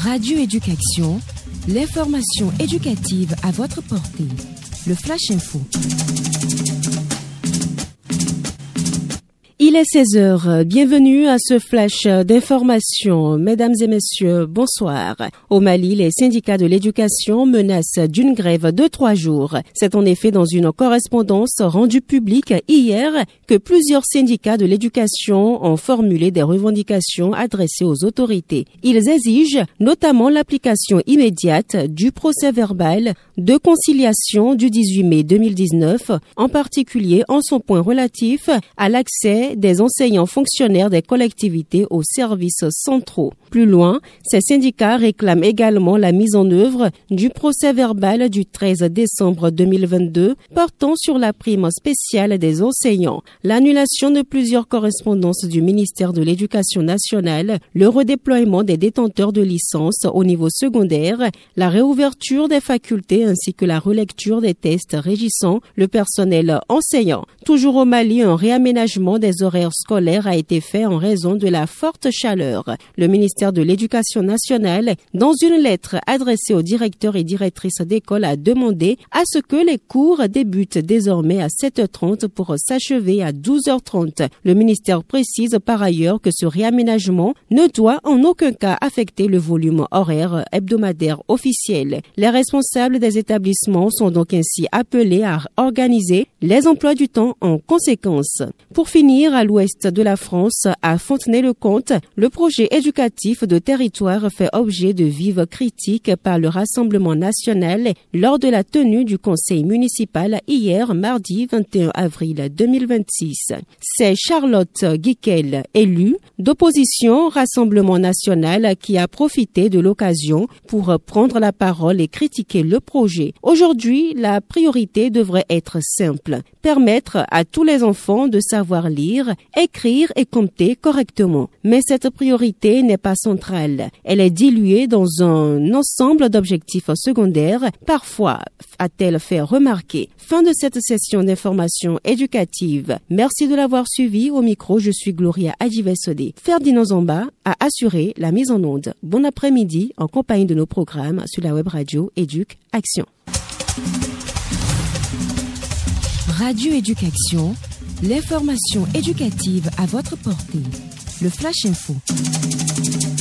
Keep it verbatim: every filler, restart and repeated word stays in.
Radio Éducation, l'information éducative à votre portée. Le Flash Info. Il est seize heures. Bienvenue à ce flash d'information. Mesdames et messieurs, bonsoir. Au Mali, les syndicats de l'éducation menacent d'une grève de trois jours. C'est en effet dans une correspondance rendue publique hier que plusieurs syndicats de l'éducation ont formulé des revendications adressées aux autorités. Ils exigent notamment l'application immédiate du procès verbal de conciliation du dix-huit mai deux mille dix-neuf, en particulier en son point relatif à l'accès des enseignants fonctionnaires des collectivités aux services centraux. Plus loin, ces syndicats réclament également la mise en œuvre du procès verbal du treize décembre deux mille vingt-deux portant sur la prime spéciale des enseignants, l'annulation de plusieurs correspondances du ministère de l'Éducation nationale, le redéploiement des détenteurs de licence au niveau secondaire, la réouverture des facultés ainsi que la relecture des tests régissant le personnel enseignant. Toujours au Mali, un réaménagement des horaires scolaires a été fait en raison de la forte chaleur. Le ministère de l'Éducation nationale, dans une lettre adressée aux directeurs et directrices d'école, a demandé à ce que les cours débutent désormais à sept heures trente pour s'achever à douze heures trente. Le ministère précise par ailleurs que ce réaménagement ne doit en aucun cas affecter le volume horaire hebdomadaire officiel. Les responsables des établissements sont donc ainsi appelés à organiser les emplois du temps en conséquence. Pour finir, à l'ouest de la France, à Fontenay-le-Comte, le projet éducatif de territoire fait objet de vives critiques par le Rassemblement national lors de la tenue du conseil municipal hier, mardi vingt et un avril deux mille vingt-six. C'est Charlotte Guiquel, élue d'opposition Rassemblement national, qui a profité de l'occasion pour prendre la parole et critiquer le projet. Aujourd'hui, la priorité devrait être simple: permettre à tous les enfants de savoir lire, écrire et compter correctement. Mais cette priorité n'est pas centrale. Elle est diluée dans un ensemble d'objectifs secondaires, parfois, a-t-elle fait remarquer. Fin de cette session d'information éducative. Merci de l'avoir suivi. Au micro, je suis Gloria Adjivesode. Ferdinand Zamba a assuré la mise en onde. Bon après-midi en compagnie de nos programmes sur la web radio Éduc Action. Radio Éducation, l'information éducative à votre portée. Le Flash Info.